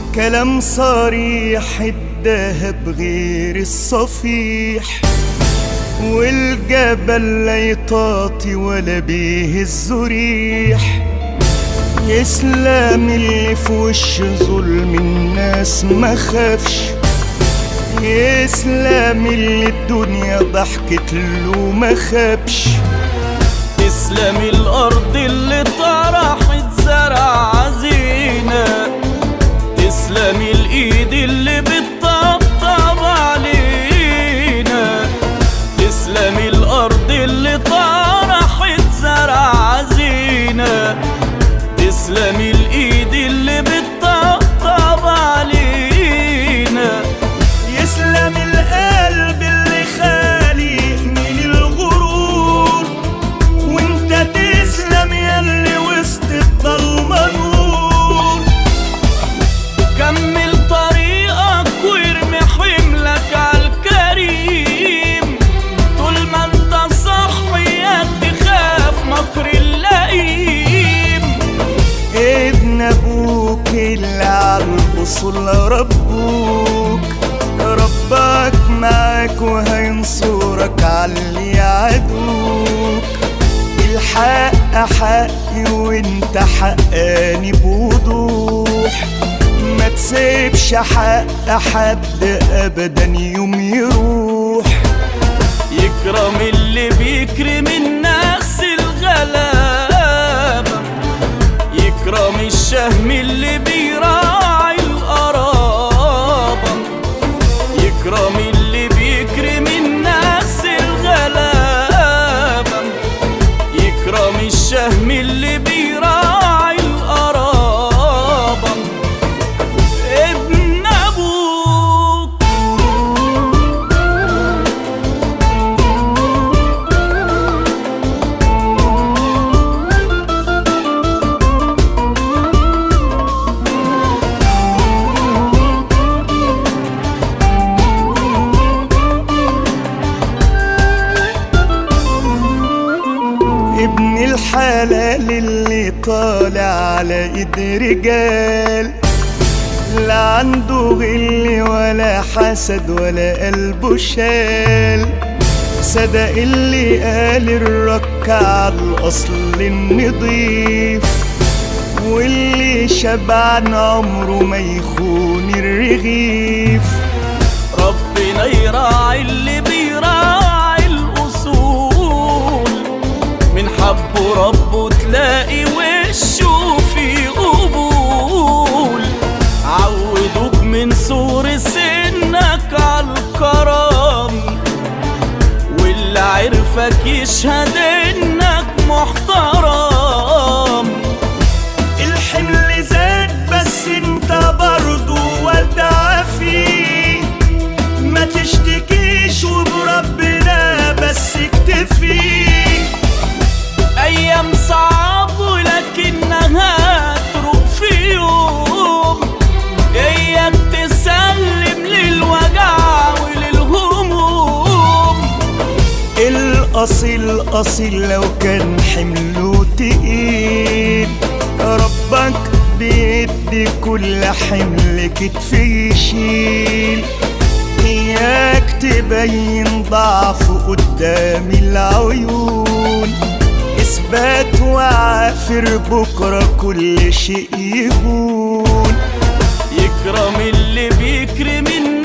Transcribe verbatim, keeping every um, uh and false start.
كلام صريح الدهب غير الصفيح، والجبل لا يطاطي ولا بيهز ريح. يسلم اللي في وش ظلم الناس ما خافش، يسلم اللي الدنيا ضحكت له ما خابش. تسلم الأرض اللي طرحت زرع زينة، تسلم الإيد اللي بتطبطب علينا، تسلم الأرض اللي طرحت زرع زينة، تسلم الإيد اللي بتطبطب علينا. يسلم القلب اللي خالي من الغرور، وانت تسلم ياللي وسط الضلمة نور. كمل طريقك وارمي حملك عالكريم، طول ما انت صحيك تخاف مكر اللئيم. ابن ابوك اللي عالأصول ربوك، ربك معاك وهينصرك عاللي يعادوك. الحق حقي وانت حقاني بوضوح، ما تسيبش حق حد ابدا يوم يروح. يكرم اللي بيكرم الناس الغلابة، يكرم الشهم اللي بيراعي القرابة، يكرم اللي بيكرم الناس الغلابة، يكرم الشهم اللي بيراعي القرابة. ابن أبوك ابن الحلال اللي طالع على ايد رجال، لا عنده غل ولا حسد ولا قلبه شال. صدق اللي قال الركع الاصل النضيف، واللي شبعان عمره ما يخون الرغيف. ربنا يراعي اللي بيراعي الأصول، من حبه ربه تلاقي وشه في قبول. عودوك من صور سنك عالكرم، واللي عرفك يشهد انك محترم. الحمل زاد بس انت برضو ودع فيه، ما تشتكيش وبربنا بس اكتفي. ايام صعب ولكنها تروق في يوم، اياك تسلم للوجع وللهموم. الاصيل اصيل لو كان حمله تقيل، ربك بيدي كل حمل كتف يشيل. اياك تبين ضعف قدام العيون، اثبات وعافر بكرة كل شيء يهون. يكرم اللي بيكرم الناس